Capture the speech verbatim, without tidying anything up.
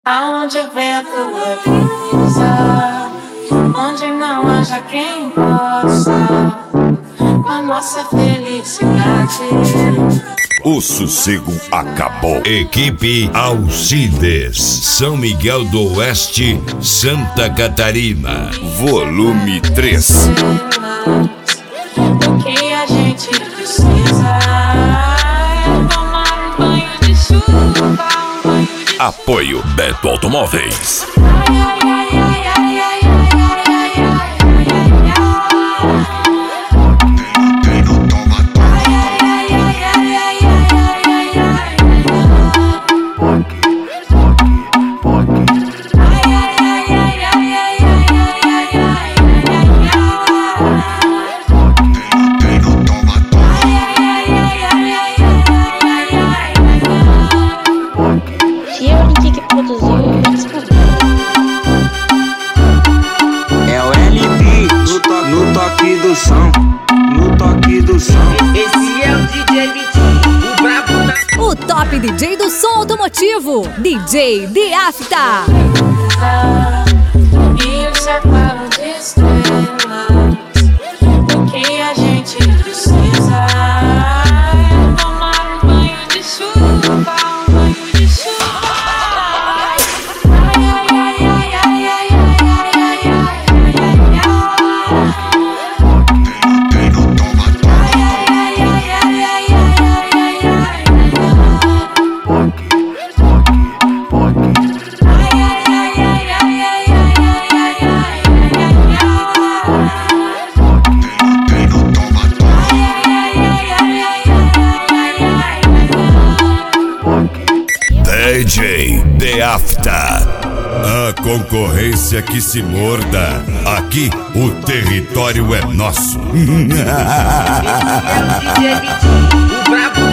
Aonde o vento brisa, onde não haja quem possa, com a nossa felicidade. O sossego acabou. Equipe Alcides, São Miguel do Oeste, Santa Catarina. Volume três. O que a gente precisa é tomar um banho de chuva, um banho de... Apoio Beto Automóveis. É o L P no, to no toque do som, no toque do som. Esse é o D J Vitinho, o brabo da... O top D J do som automotivo, D J The Afta. E o separo de estrelas, o que a gente precisa é tomar um banho de chuva, um banho de chuva. D J The Afta. A concorrência que se morda. Aqui o território é nosso. Esse é o D J Vitinho, o brabo